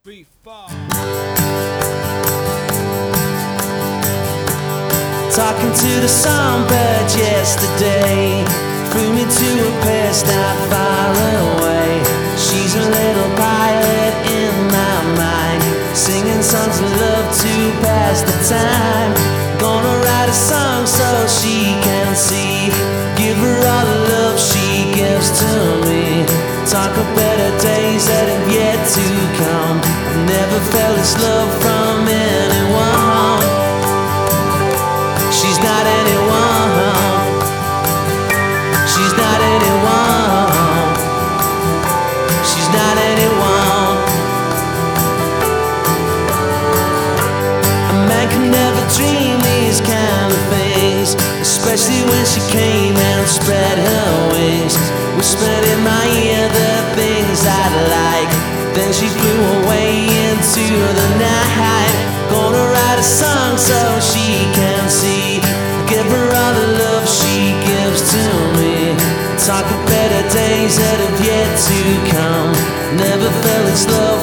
3, 4. Talking to the songbird yesterday, flew me to a place not far away. She's a little pilot in my mind, singing songs of love to pass the time. Gonna write a song so she can see, give her all the love she gives to me. Talk of better days that have yet to come. Never felt this love from anyone. She's not anyone. She's not anyone. She's not anyone. A man can never dream these kind of things, especially when she came and spread her wings, whispered in my ear the things I'd like. Then she flew away into the night. Gonna write a song so she can see, give her all the love she gives to me. Talk of better days that have yet to come. Never felt this love